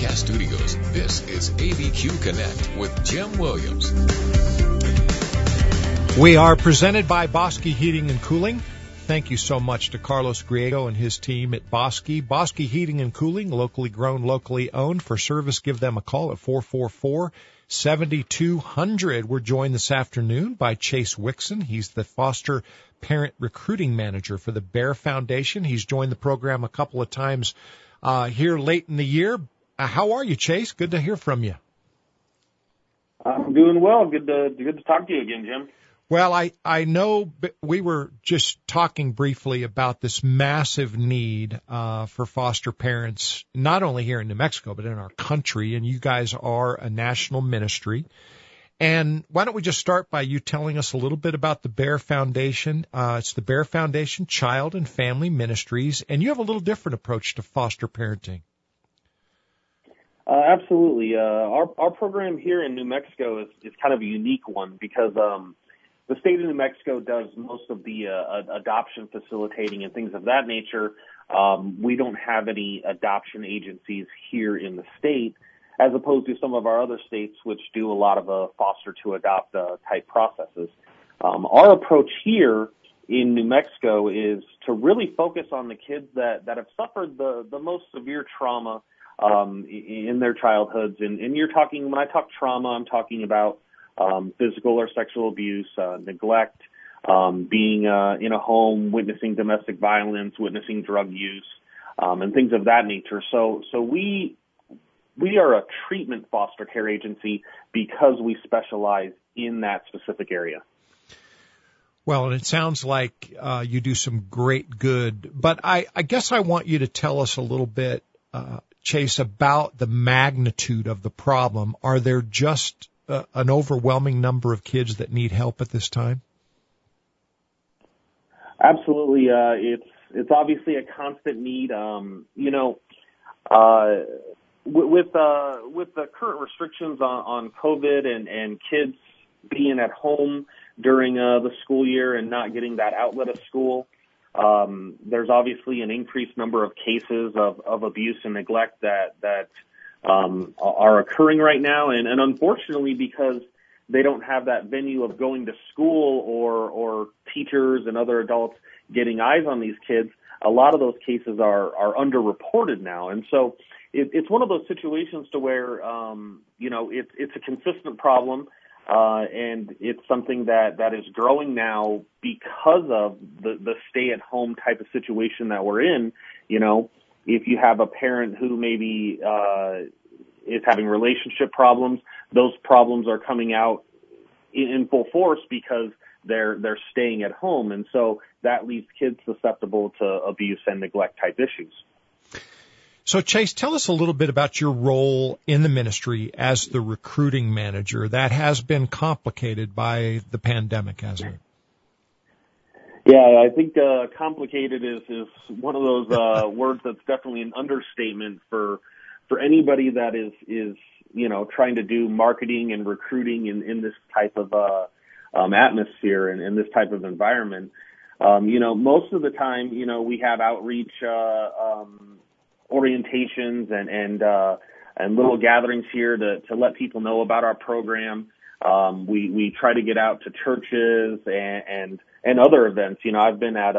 Broadcast Studios, this is ABQ Connect with Jim Williams. We are presented by Bosque Heating and Cooling. Thank you so much to Carlos Griego and his team at Bosque. Bosque Heating and Cooling, locally grown, locally owned. For service, give them a call at 444-7200. We're joined this afternoon by Chase Wixon. He's the Foster Parent Recruiting Manager for the Bear Foundation. He's joined the program a couple of times here late in the year. How are you, Chase? Good to hear from you. I'm doing well. Good to talk to you again, Jim. Well, I know we were just talking briefly about this massive need for foster parents, not only here in New Mexico, but in our country, and you guys are a national ministry. And why don't we just start by you telling us a little bit about the Bear Foundation. It's the Bear Foundation Child and Family Ministries, and you have a little different approach to foster parenting. Absolutely. Our program here in New Mexico is kind of a unique one because the state of New Mexico does most of the adoption facilitating and things of that nature. We don't have any adoption agencies here in the state, as opposed to some of our other states which do a lot of foster to adopt type processes. Our approach here in New Mexico is to really focus on the kids that have suffered the most severe trauma in their childhoods. And when I talk trauma, I'm talking about physical or sexual abuse, neglect, being in a home, witnessing domestic violence, witnessing drug use, and things of that nature. So we are a treatment foster care agency because we specialize in that specific area. Well, and it sounds like you do some great good, but I guess I want you to tell us a little bit, Chase, about the magnitude of the problem. Are there just an overwhelming number of kids that need help at this time? Absolutely. It's obviously a constant need. With the current restrictions on COVID and kids being at home during the school year and not getting that outlet of school, there's obviously an increased number of cases of abuse and neglect that are occurring right now. And unfortunately, because they don't have that venue of going to school or teachers and other adults getting eyes on these kids, a lot of those cases are underreported now. And so it's one of those situations to where, it's a consistent problem. And it's something that is growing now because of the stay-at-home type of situation that we're in. If you have a parent who maybe is having relationship problems, those problems are coming out in full force because they're staying at home, and so that leaves kids susceptible to abuse and neglect type issues. So, Chase, tell us a little bit about your role in the ministry as the recruiting manager. That has been complicated by the pandemic, hasn't it? Yeah, I think complicated is one of those words that's definitely an understatement for anybody that is trying to do marketing and recruiting in this type of atmosphere and in this type of environment. Most of the time, we have outreach orientations and little gatherings here to let people know about our program. We try to get out to churches and other events. I've been at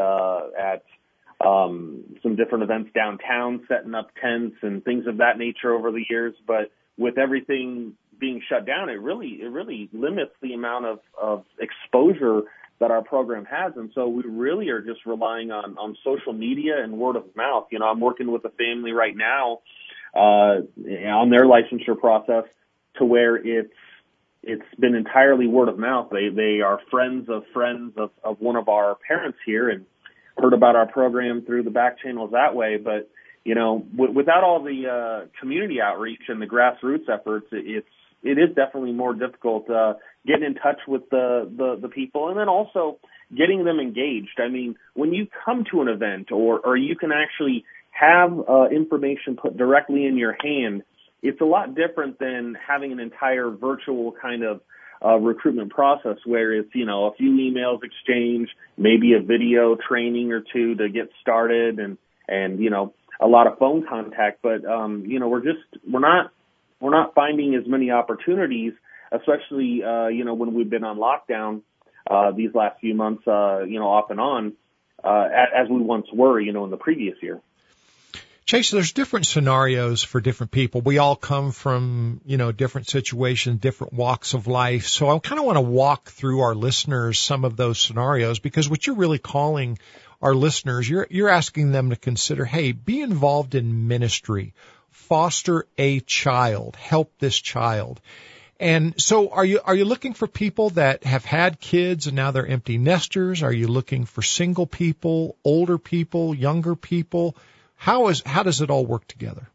some different events downtown, setting up tents and things of that nature over the years. But with everything being shut down, it really limits the amount of exposure that our program has. And so we really are just relying on social media and word of mouth. I'm working with a family right now on their licensure process to where it's been entirely word of mouth. They are friends of one of our parents here and heard about our program through the back channels that way. But, without all the community outreach and the grassroots efforts, it is definitely more difficult getting in touch with the people and then also getting them engaged. I mean, when you come to an event or you can actually have information put directly in your hand, it's a lot different than having an entire virtual kind of recruitment process where it's, a few emails exchanged, maybe a video training or two to get started and a lot of phone contact, but we're not finding as many opportunities, especially when we've been on lockdown these last few months, off and on, as we once were, in the previous year. Chase, there's different scenarios for different people. We all come from, different situations, different walks of life. So I kind of want to walk through our listeners some of those scenarios, because what you're really calling our listeners, you're asking them to consider, hey, be involved in ministry, foster a child, help this child. And so are you looking for people that have had kids and now they're empty nesters? Are you looking for single people, older people, younger people? How does it all work together?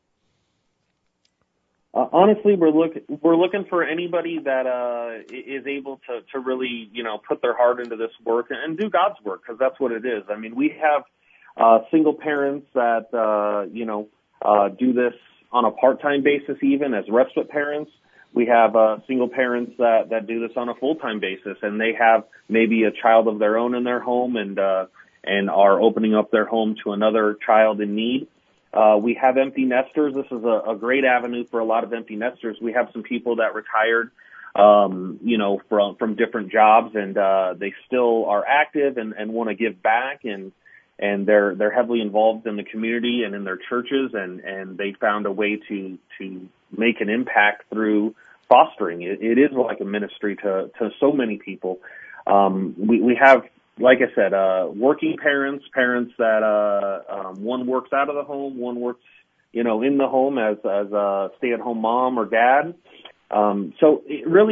Honestly, we're looking for anybody that is able to really, put their heart into this work and do God's work, because that's what it is. I mean, we have single parents that do this on a part-time basis, even as respite parents. We have single parents that do this on a full-time basis, and they have maybe a child of their own in their home and are opening up their home to another child in need. We have empty nesters. This is a great avenue for a lot of empty nesters. We have some people that retired, from different jobs, and they still are active and want to give back, and they're heavily involved in the community and in their churches, and they found a way to make an impact through fostering. It is like a ministry to so many people. We have, like I said, working parents that one works out of the home, one works, in the home as a stay-at-home mom or dad. So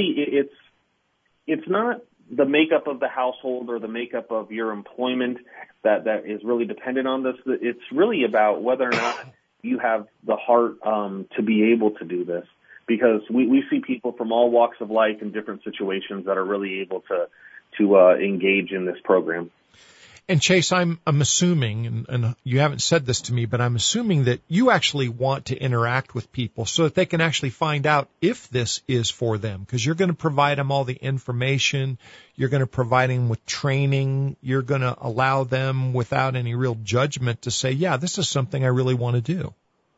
it's not the makeup of the household or the makeup of your employment that is really dependent on this. It's really about whether or not you have the heart to be able to do this, because we see people from all walks of life in different situations that are really able to engage in this program. And Chase, I'm assuming, and you haven't said this to me, but I'm assuming that you actually want to interact with people so that they can actually find out if this is for them, because you're going to provide them all the information, you're going to provide them with training, you're going to allow them without any real judgment to say, yeah, this is something I really want to do.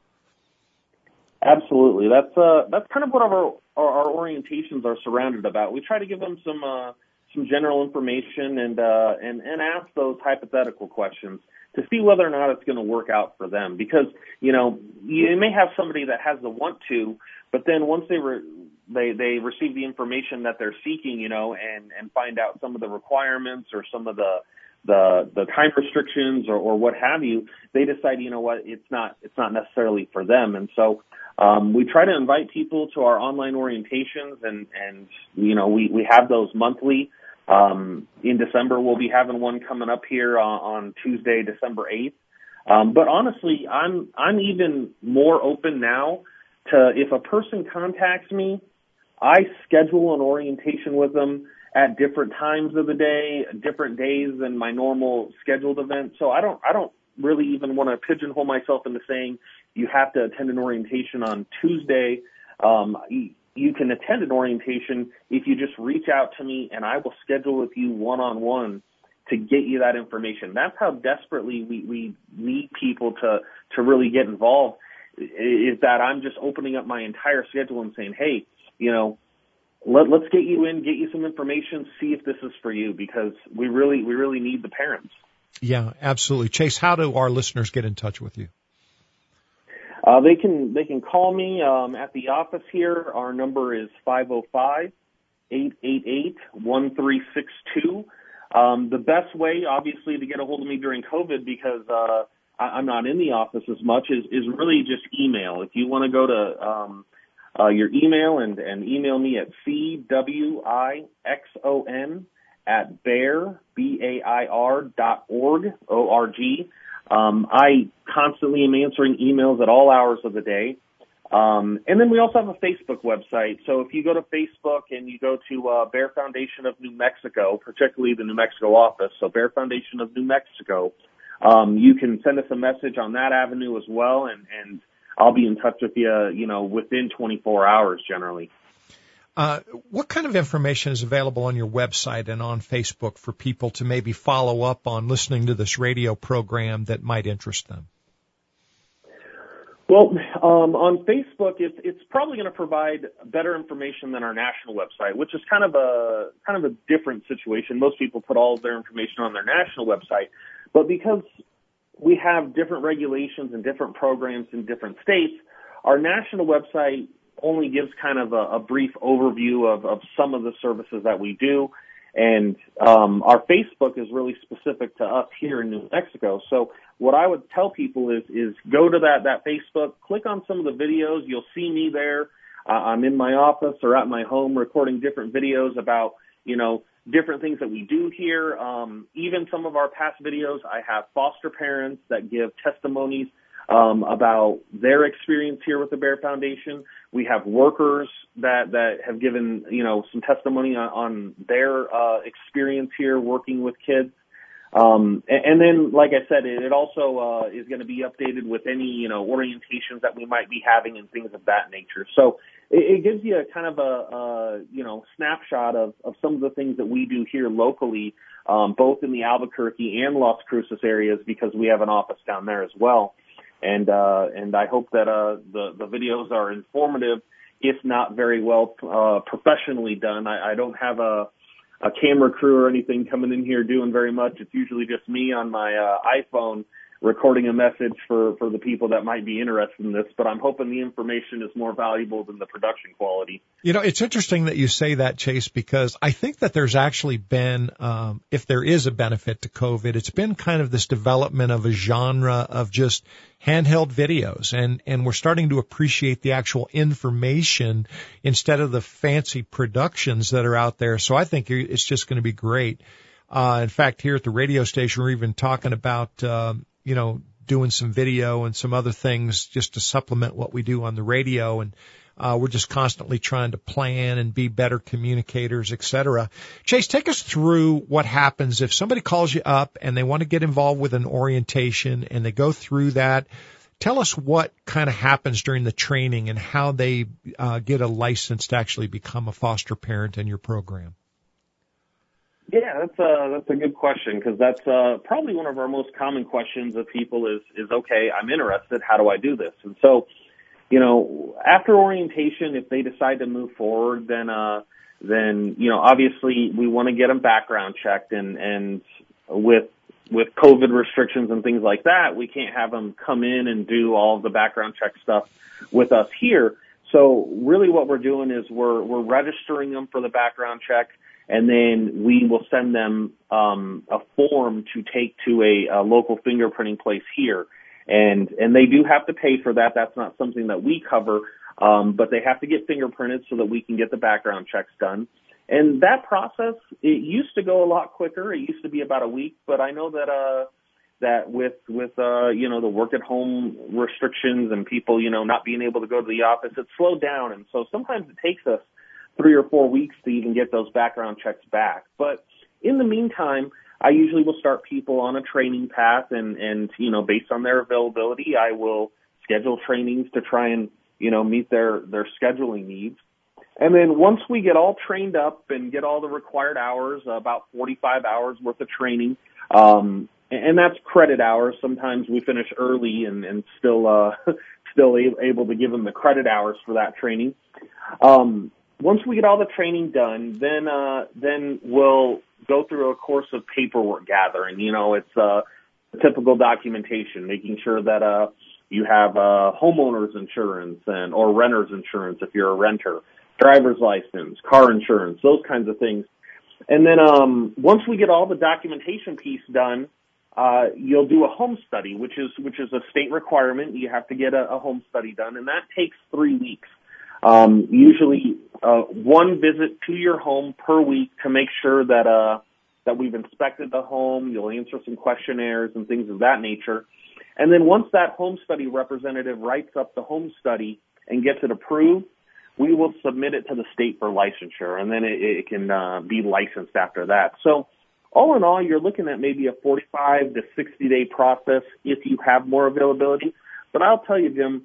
Absolutely. That's kind of what our orientations are surrounded about. We try to give them some general information and ask those hypothetical questions to see whether or not it's going to work out for them. Because, you may have somebody that has the want to, but then once they receive the information that they're seeking, and find out some of the requirements or some of the time restrictions or what have you, they decide, it's not necessarily for them. And so we try to invite people to our online orientations, and we have those monthly. In December, we'll be having one coming up here on Tuesday, December 8th. But honestly, I'm even more open now to, if a person contacts me, I schedule an orientation with them at different times of the day, different days than my normal scheduled event. So I don't really even want to pigeonhole myself into saying you have to attend an orientation on Tuesday. You can attend an orientation if you just reach out to me, and I will schedule with you one-on-one to get you that information. That's how desperately we need people to really get involved, is that I'm just opening up my entire schedule and saying, hey, let's get you in, get you some information, see if this is for you, because we really need the parents. Yeah, absolutely. Chase, how do our listeners get in touch with you? They can call me at the office here. Our number is 505-888-1362. The best way, obviously, to get a hold of me during COVID, because I'm not in the office as much, is really just email. If you want to go to your email and email me at cwixon@bair.org, O-R-G. I constantly am answering emails at all hours of the day. And then we also have a Facebook website. So if you go to Facebook and you go to Bair Foundation of New Mexico, particularly the New Mexico office, so Bair Foundation of New Mexico, you can send us a message on that avenue as well, and I'll be in touch with you, within 24 hours generally. What kind of information is available on your website and on Facebook for people to maybe follow up on listening to this radio program that might interest them? Well, on Facebook, it's probably going to provide better information than our national website, which is kind of a different situation. Most people put all of their information on their national website, but because we have different regulations and different programs in different states, our national website only gives kind of a brief overview of some of the services that we do. And our Facebook is really specific to us here in New Mexico. So what I would tell people is go to that Facebook, click on some of the videos. You'll see me there. I'm in my office or at my home recording different videos about, different things that we do here. Even some of our past videos, I have foster parents that give testimonies about their experience here with the Bear Foundation. We have workers that have given, some testimony on their experience here working with kids. And then, like I said, it also is going to be updated with any, orientations that we might be having and things of that nature. So it gives you a kind of a snapshot of some of the things that we do here locally, both in the Albuquerque and Las Cruces areas, because we have an office down there as well. And I hope that the videos are informative, if not very well professionally done. I don't have a camera crew or anything coming in here doing very much. It's usually just me on my iPhone recording a message for the people that might be interested in this, but I'm hoping the information is more valuable than the production quality. It's interesting that you say that, Chase, because I think that there's actually been, if there is a benefit to COVID, it's been kind of this development of a genre of just handheld videos, and we're starting to appreciate the actual information instead of the fancy productions that are out there. So I think it's just going to be great. In fact, here at the radio station, we're even talking about, doing some video and some other things just to supplement what we do on the radio. And we're just constantly trying to plan and be better communicators, et cetera. Chase, take us through what happens if somebody calls you up and they want to get involved with an orientation and they go through that. Tell us what kind of happens during the training and how they get a license to actually become a foster parent in your program. Yeah, that's a good question, because that's probably one of our most common questions of people is okay, I'm interested, how do I do this? And so, after orientation, if they decide to move forward, then obviously we want to get them background checked, and with COVID restrictions and things like that, we can't have them come in and do all of the background check stuff with us here. So really what we're doing is we're registering them for the background check, and then we will send them a form to take to a local fingerprinting place here. And they do have to pay for that. That's not something that we cover, but they have to get fingerprinted so that we can get the background checks done. And that process, it used to go a lot quicker. It used to be about a week, but I know that with the work at home restrictions and people, not being able to go to the office, it's slowed down. And so sometimes it takes us 3 or 4 weeks to even get those background checks back. But in the meantime, I usually will start people on a training path, and based on their availability, I will schedule trainings to try and, meet their scheduling needs. And then once we get all trained up and get all the required hours, about 45 hours worth of training, and that's credit hours. Sometimes we finish early and still able to give them the credit hours for that training. Once we get all the training done, then we'll go through a course of paperwork gathering. It's typical documentation, making sure that you have homeowner's insurance or renter's insurance if you're a renter, driver's license, car insurance, those kinds of things. And then once we get all the documentation piece done, you'll do a home study, which is a state requirement. You have to get a home study done, and that takes 3 weeks. Usually one visit to your home per week to make sure that we've inspected the home. You'll answer some questionnaires and things of that nature. And then once that home study representative writes up the home study and gets it approved, we will submit it to the state for licensure, and then it can be licensed after that. So all in all, you're looking at maybe a 45 to 60-day process if you have more availability. But I'll tell you, Jim,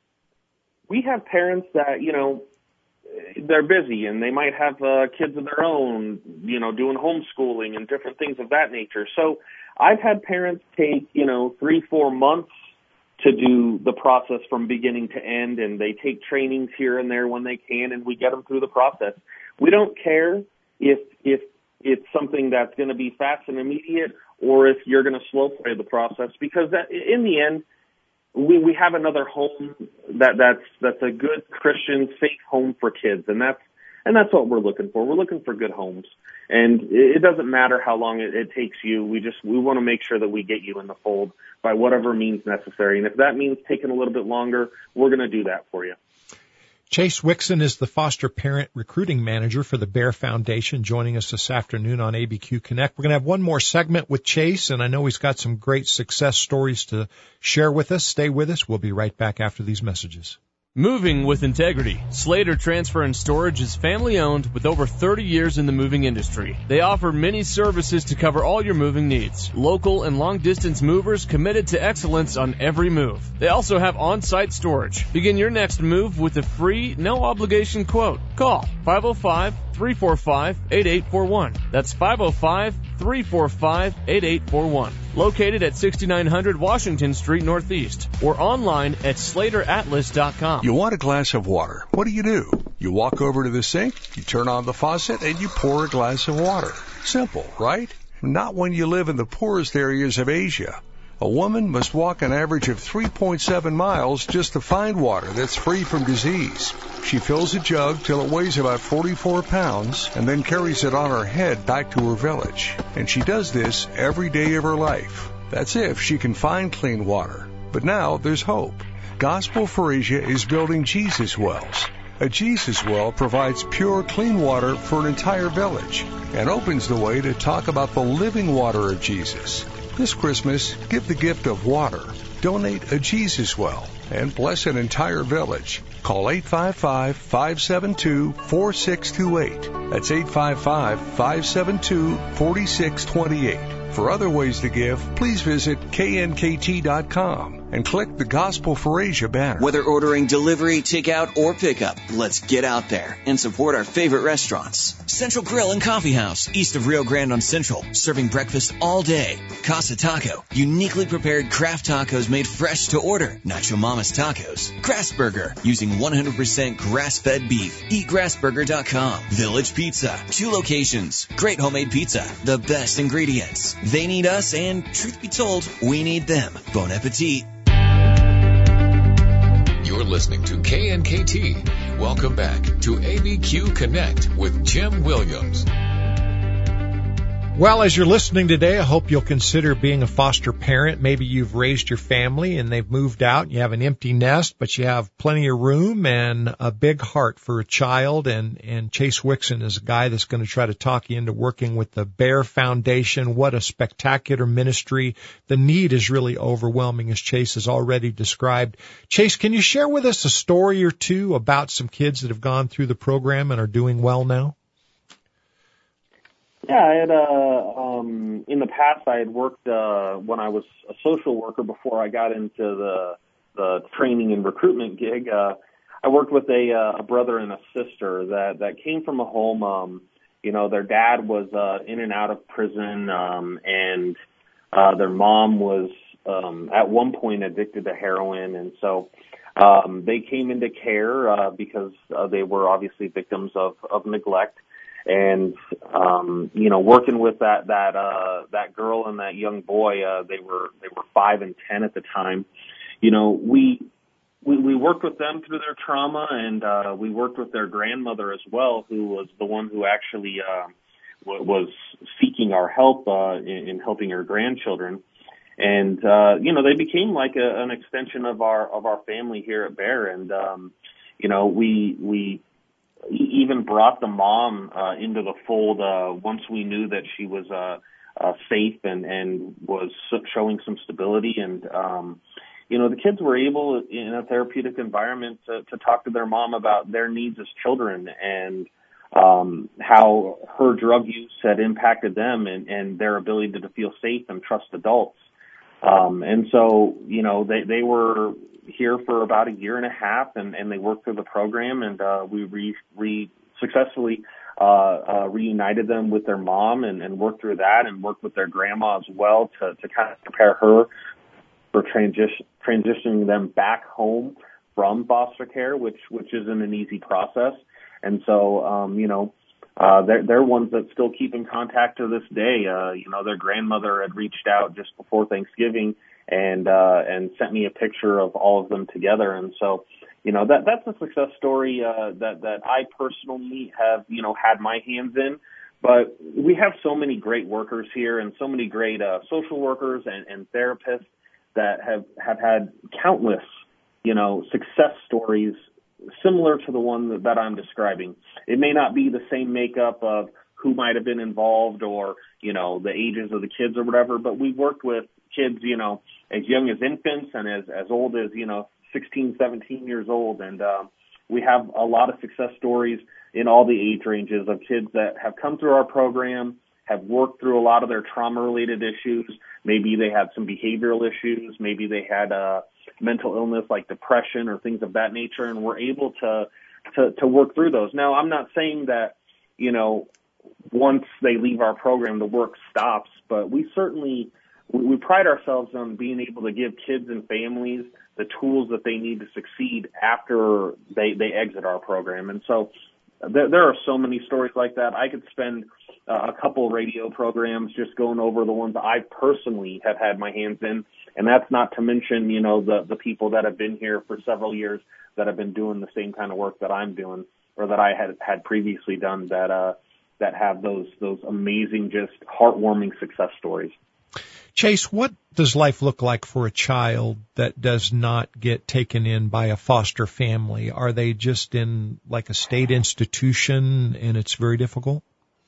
we have parents that, they're busy and they might have kids of their own, doing homeschooling and different things of that nature. So I've had parents take, 3-4 months to do the process from beginning to end, and they take trainings here and there when they can, and we get them through the process. We don't care if it's something that's going to be fast and immediate or if you're going to slow play the process, because that, in the end, we have another home that's a good Christian, safe home for kids, and that's what we're looking for. We're looking for good homes, and it doesn't matter how long it takes you. We want to make sure that we get you in the fold by whatever means necessary, and if that means taking a little bit longer, we're going to do that for you. Chase Wixon is the foster parent recruiting manager for the Bear Foundation, joining us this afternoon on ABQ Connect. We're going to have one more segment with Chase, and I know he's got some great success stories to share with us. Stay with us. We'll be right back after these messages. Moving with integrity. Slater Transfer and Storage is family-owned with over 30 years in the moving industry. They offer many services to cover all your moving needs. Local and long-distance movers committed to excellence on every move. They also have on-site storage. Begin your next move with a free, no-obligation quote. Call 505-345-8841. That's 505-345-8841. Located at 6900 Washington Street Northeast or online at SlaterAtlas.com. You want a glass of water. What do? You walk over to the sink, you turn on the faucet, and you pour a glass of water. Simple, right? Not when you live in the poorest areas of Asia. A woman must walk an average of 3.7 miles just to find water that's free from disease. She fills a jug till it weighs about 44 pounds and then carries it on her head back to her village. And she does this every day of her life. That's if she can find clean water. But now there's hope. Gospel for Asia is building Jesus Wells. A Jesus Well provides pure, clean water for an entire village and opens the way to talk about the living water of Jesus. This Christmas, give the gift of water. Donate a Jesus Well and bless an entire village. Call 855-572-4628. That's 855-572-4628. For other ways to give, please visit knkt.com and click the Gospel for Asia banner. Whether ordering delivery, takeout, or pickup, let's get out there and support our favorite restaurants. Central Grill and Coffee House, east of Rio Grande on Central, serving breakfast all day. Casa Taco, uniquely prepared craft tacos made fresh to order. Nacho Mama's Tacos. Grass Burger, using 100% grass-fed beef. EatGrassburger.com. Village Pizza, 2 locations. Great homemade pizza, the best ingredients. They need us, and truth be told, we need them. Bon appetit. You're listening to KNKT. Welcome back to ABQ Connect with Jim Williams. Well, as you're listening today, I hope you'll consider being a foster parent. Maybe you've raised your family and they've moved out. You have an empty nest, but you have plenty of room and a big heart for a child. And Chase Wixon is a guy that's going to try to talk you into working with the Bear Foundation. What a spectacular ministry. The need is really overwhelming, as Chase has already described. Chase, can you share with us a story or two about some kids that have gone through the program and are doing well now? Yeah, I had in the past I had worked when I was a social worker before I got into the training and recruitment gig. I worked with a brother and a sister that came from a home. Their dad was in and out of prison, and their mom was at one point addicted to heroin, and so they came into care because they were obviously victims of neglect. And, working with that girl and that young boy, they were 5 and 10 at the time. We worked with them through their trauma, and, we worked with their grandmother as well, who was the one who actually, was seeking our help, in helping her grandchildren. And, they became like an extension of our family here at Bear. And, we even brought the mom into the fold once we knew that she was safe and was showing some stability. And the kids were able in a therapeutic environment to talk to their mom about their needs as children and how her drug use had impacted them and their ability to feel safe and trust adults. And so they were here for about a year and a half, and they worked through the program, and we successfully reunited them with their mom and worked through that, and worked with their grandma as well to kind of prepare her for transitioning them back home from foster care, which isn't an easy process. And so, they're ones that still keep in contact to this day. Their grandmother had reached out just before Thanksgiving and sent me a picture of all of them together. And so, that's a success story, that I personally have, had my hands in. But we have so many great workers here and so many great, social workers and therapists that have had countless, success stories similar to the one that I'm describing. It may not be the same makeup of who might have been involved or, the ages of the kids or whatever, but we've worked with kids, as young as infants and as old as, 16, 17 years old. And we have a lot of success stories in all the age ranges of kids that have come through our program, have worked through a lot of their trauma-related issues. Maybe they had some behavioral issues. Maybe they had mental illness like depression or things of that nature, and we're able to work through those. Now, I'm not saying that, once they leave our program, the work stops, but we pride ourselves on being able to give kids and families the tools that they need to succeed after they exit our program. And so there are so many stories like that. I could spend a couple radio programs just going over the ones I personally have had my hands in. And that's not to mention, the people that have been here for several years that have been doing the same kind of work that I'm doing or that I had previously done that have those amazing, just heartwarming success stories. Chase, what does life look like for a child that does not get taken in by a foster family? Are they just in like a state institution and it's very difficult?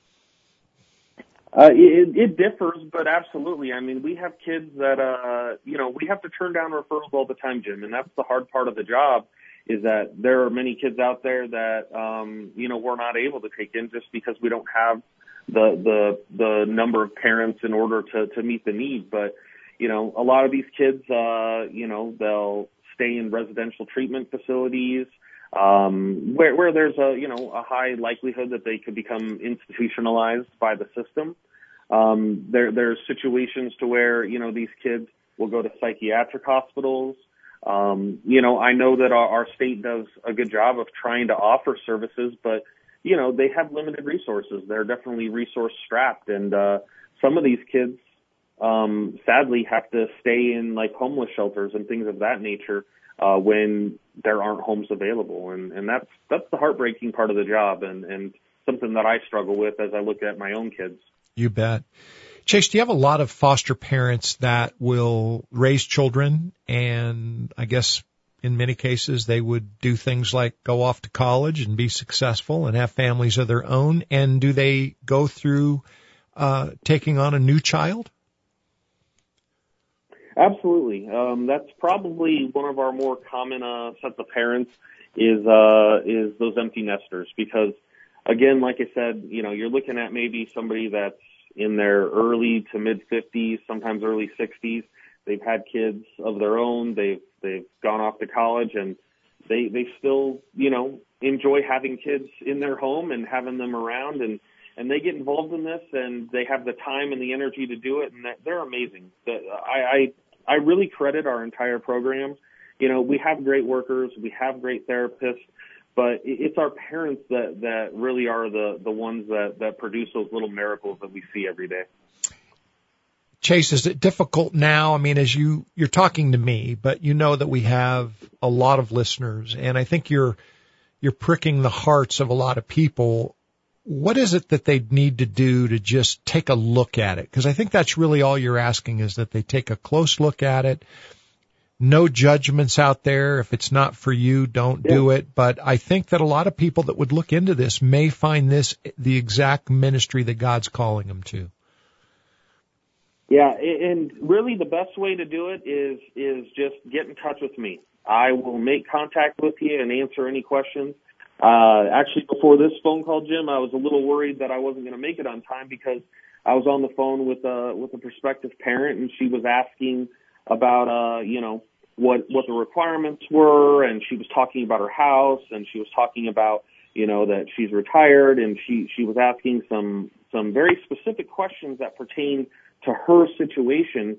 It differs, but absolutely. I mean, we have kids that, we have to turn down referrals all the time, Jim, and that's the hard part of the job is that there are many kids out there that, we're not able to take in just because we don't have the number of parents in order to meet the need. But, a lot of these kids, they'll stay in residential treatment facilities, where there's a high likelihood that they could become institutionalized by the system. There's situations to where, these kids will go to psychiatric hospitals. I know that our state does a good job of trying to offer services, but, they have limited resources. They're definitely resource strapped. And, some of these kids, sadly have to stay in like homeless shelters and things of that nature, when there aren't homes available. And that's the heartbreaking part of the job and something that I struggle with as I look at my own kids. You bet. Chase, do you have a lot of foster parents that will raise children and I guess in many cases they would do things like go off to college and be successful and have families of their own? And do they go through taking on a new child? Absolutely. That's probably one of our more common sets of parents is those empty nesters because, again, like I said, you're looking at maybe somebody that's in their early to mid-50s, sometimes early 60s. They've had kids of their own. They've gone off to college, and they still, enjoy having kids in their home and having them around, and they get involved in this, and they have the time and the energy to do it, and they're amazing. I really credit our entire program. We have great workers, we have great therapists, but it's our parents that really are the ones that produce those little miracles that we see every day. Chase, is it difficult now? I mean, as you're talking to me, but that we have a lot of listeners, and I think you're pricking the hearts of a lot of people. What is it that they need to do to just take a look at it? Because I think that's really all you're asking is that they take a close look at it. No judgments out there. If it's not for you, don't do it. But I think that a lot of people that would look into this may find this the exact ministry that God's calling them to. Yeah, and really the best way to do it is just get in touch with me. I will make contact with you and answer any questions. Actually, before this phone call, Jim, I was a little worried that I wasn't going to make it on time because I was on the phone with a prospective parent, and she was asking about, what the requirements were, and she was talking about her house, and she was talking about, that she's retired, and she was asking some very specific questions that pertain to her situation.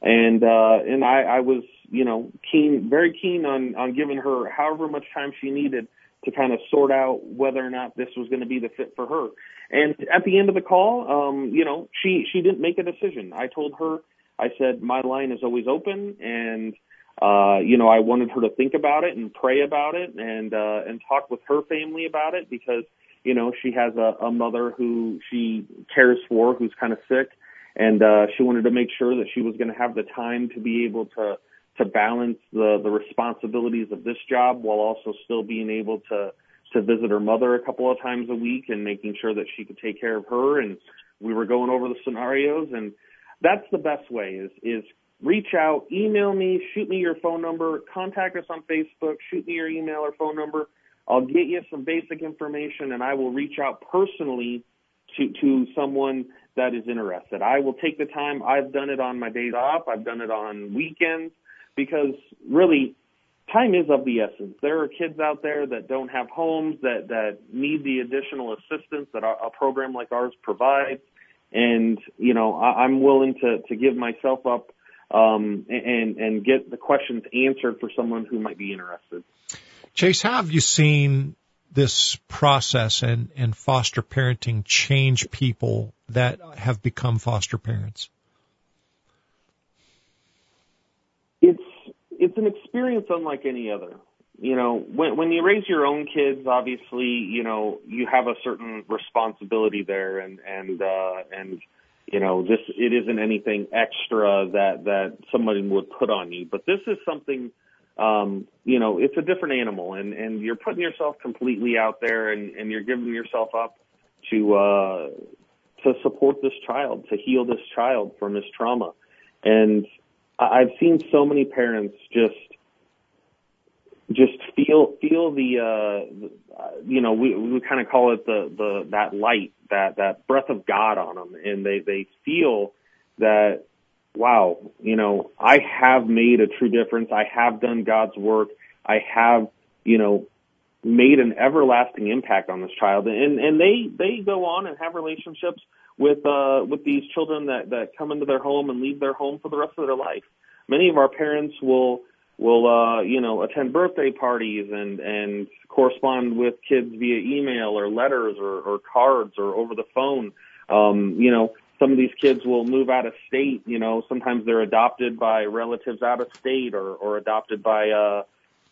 And I was, very keen on giving her however much time she needed to kind of sort out whether or not this was going to be the fit for her. And at the end of the call, she didn't make a decision. I told her, I said, my line is always open, and I wanted her to think about it and pray about it and talk with her family about it because, she has a mother who she cares for who's kind of sick, and she wanted to make sure that she was going to have the time to be able to balance the responsibilities of this job while also still being able to visit her mother a couple of times a week and making sure that she could take care of her. And we were going over the scenarios, and that's the best way is reach out, email me, shoot me your phone number, contact us on Facebook, shoot me your email or phone number. I'll get you some basic information, and I will reach out personally to someone that is interested. I will take the time. I've done it on my days off. I've done it on weekends because really time is of the essence. There are kids out there that don't have homes that need the additional assistance that a program like ours provides. And, I'm willing to give myself up and get the questions answered for someone who might be interested. Chase, how have you seen this process and foster parenting change people that have become foster parents? It's an experience unlike any other. When you raise your own kids, obviously, you have a certain responsibility there, and this it isn't anything extra that somebody would put on you. But this is something, it's a different animal, and you're putting yourself completely out there, and you're giving yourself up to support this child, to heal this child from his trauma. And I've seen so many parents just feel the we kind of call it that light, that breath of God on them, and they feel that, wow, I have made a true difference. I have done God's work. I have made an everlasting impact on this child, and they go on and have relationships with these children that come into their home and leave their home for the rest of their life. Many of our parents will attend birthday parties and correspond with kids via email or letters or cards or over the phone. Some of these kids will move out of state. Sometimes they're adopted by relatives out of state or adopted by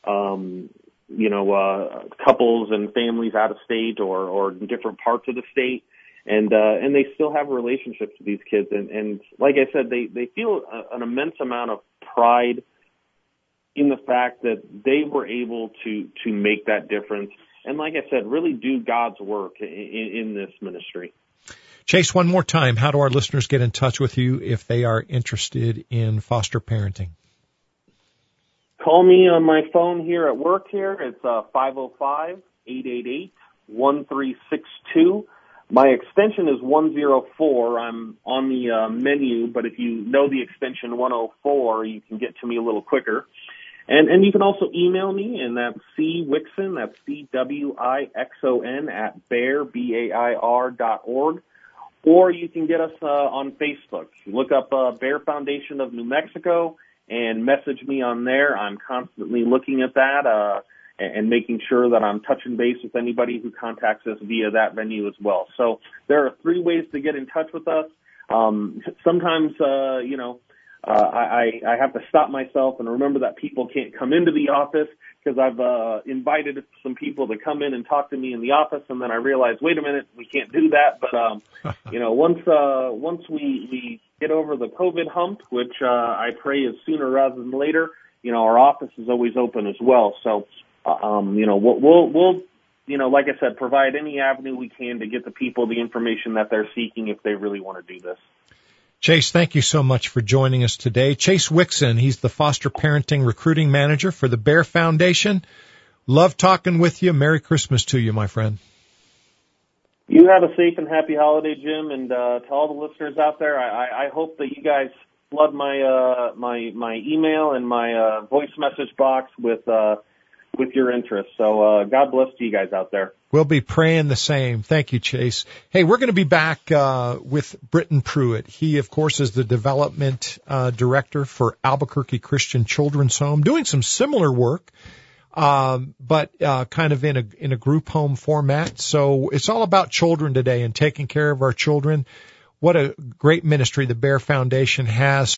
couples and families out of state or in different parts of the state. And they still have relationships with these kids. And like I said, they feel an immense amount of pride in the fact that they were able to make that difference. And like I said, really do God's work in this ministry. Chase, one more time, how do our listeners get in touch with you if they are interested in foster parenting? Call me on my phone here at work here. It's 505-888-1362. My extension is 104. I'm on the menu, but if you know the extension 104, you can get to me a little quicker. And you can also email me, and that's cwixon, that's CWIXON at bear.org. Or you can get us on Facebook. Look up Bear Foundation of New Mexico and message me on there. I'm constantly looking at that and making sure that I'm touching base with anybody who contacts us via that venue as well. So there are 3 ways to get in touch with us. Sometimes, I have to stop myself and remember that people can't come into the office because I've invited some people to come in and talk to me in the office, and then I realize, wait a minute, we can't do that. But once we get over the COVID hump, which I pray is sooner rather than later, our office is always open as well. So we'll like I said, provide any avenue we can to get the people the information that they're seeking if they really want to do this. Chase, thank you so much for joining us today. Chase Wixon, he's the Foster Parenting Recruiting Manager for the Bear Foundation. Love talking with you. Merry Christmas to you, my friend. You have a safe and happy holiday, Jim, and to all the listeners out there, I hope that you guys flood my email and my voice message box with your interest. So God bless to you guys out there. We'll be praying the same. Thank you, Chase. Hey, we're going to be back with Britton Pruitt. He, of course, is the development director for Albuquerque Christian Children's Home, doing some similar work, but kind of in a group home format. So it's all about children today and taking care of our children. What a great ministry the Bear Foundation has